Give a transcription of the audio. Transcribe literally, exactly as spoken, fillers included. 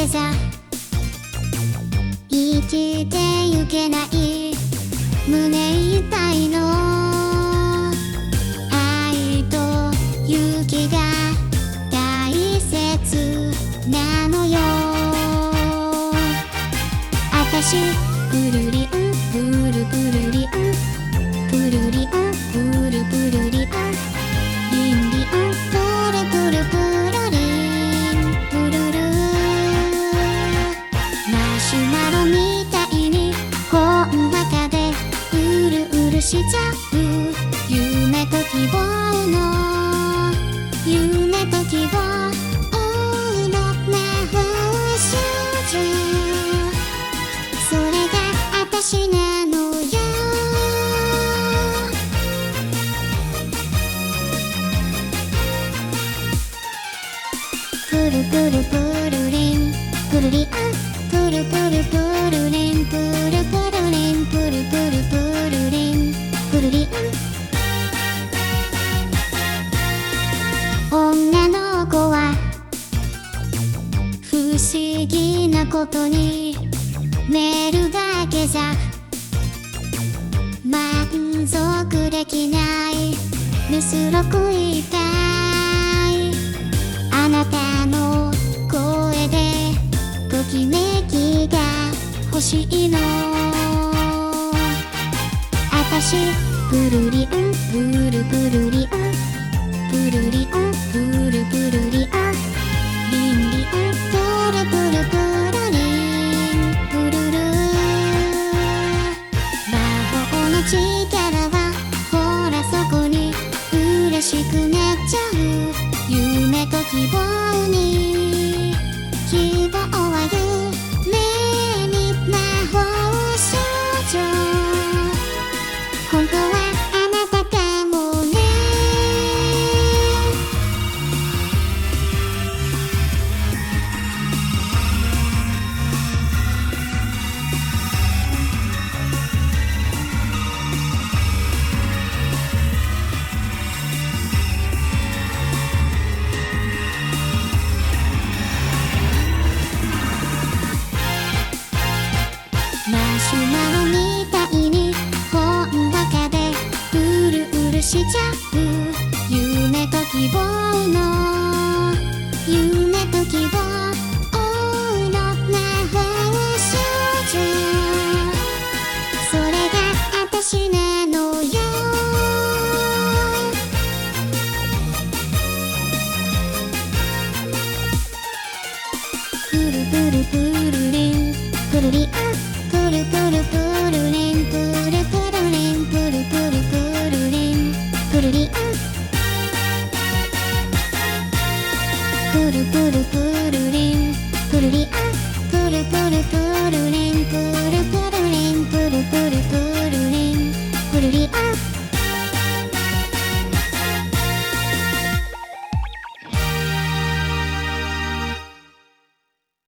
けさ生きてゆけない胸痛いの愛と勇気が大切なのよあたしプルリンプルプルリンプルリンプルプルリンリンリンプルプルプルリンプルルマシュマロみたいにほんわかでうるうるしちゃう夢と希望の夢と希望の魔法少女それがあたしなのよプルプルプルリンプルリンプルプルプルリンプルプルリンプルプルプルリンプルリン女の子は不思議なことに寝るだけじゃ満足できないむすろくいたいあなたの声でときめきが欲しいのあたしプルリンプルプルリンプルリンプルプルリンリンリンプルプルプルリンプルル魔法の力はほらそこに嬉しくなっちゃう夢と希望に希望は夢に魔法少女本当はあなたかもねマシュマロみたいにほんわかでうるうるしちゃう夢と希望の夢と希望の魔法少女それがあたしなのよプルプルプルリンプルリンプルプルプルリンプルプルリンプルプルプルリンプルリンプルプルプル